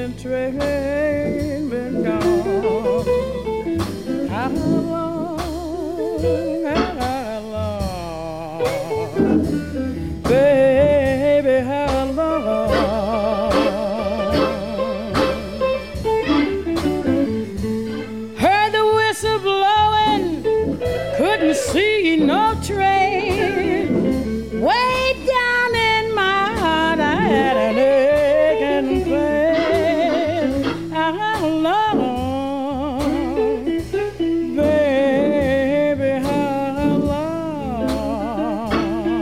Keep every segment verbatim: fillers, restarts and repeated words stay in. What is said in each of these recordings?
train been gone? How long, how long, baby, how long? Heard the whistle blowing, couldn't see no train. Way down in my heart, I had an aching pain. How long, baby, how long?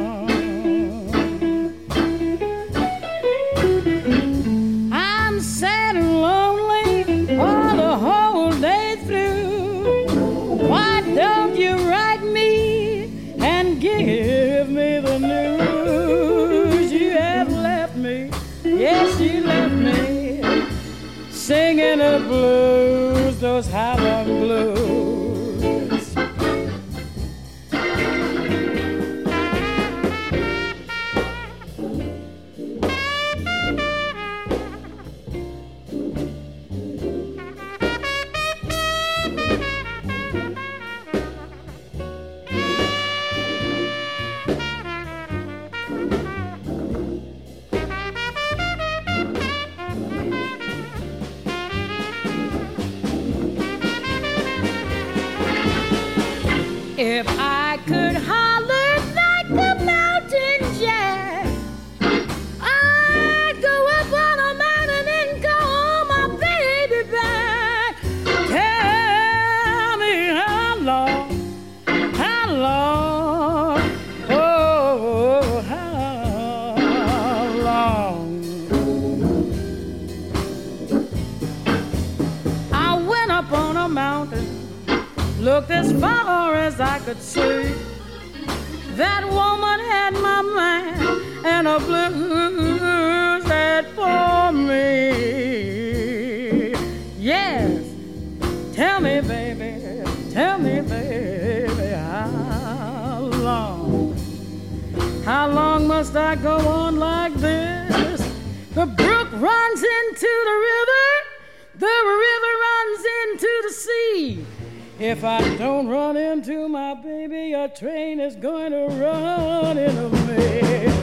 I'm sad and lonely all the whole day through. Why don't you write me and give me the news? You have left me, yes, you left me, singing the blues, those Highland blues. If I could holler like the mountain jack, I'd go up on a mountain and call my baby back. Tell me how long, how long, oh, how long. I went up on a mountain, looked as far as I could see. That woman had my man, and a blues had for me. Yes, tell me, baby, tell me, baby, how long? How long must I go on like this? The brook runs into the river, the river runs into the sea. If I don't run into my baby, a train is going to run into me.